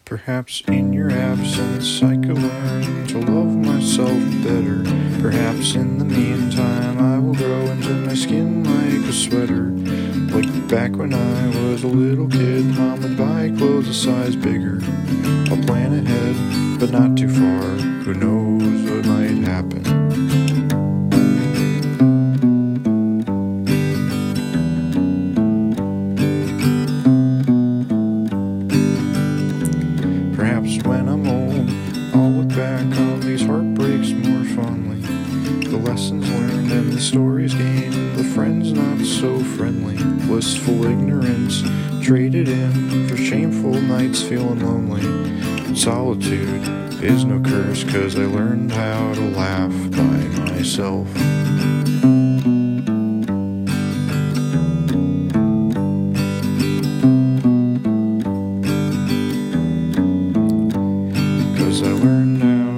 Perhaps in your absence I could learn to love myself better. Perhaps in the meantime I will grow into my skin like a sweater. Like back when I was a little kid, Mom would buy clothes a size bigger. I'll plan ahead, but not too far. Who knows what might happen? Perhaps when I'm old, I'll look back on these heartbreaks more fondly. The lessons learned and the stories gained, the friends not so friendly. Blissful ignorance traded in for shameful nights feeling lonely. But solitude is no curse, 'cause I learned how to laugh by myself. I learned how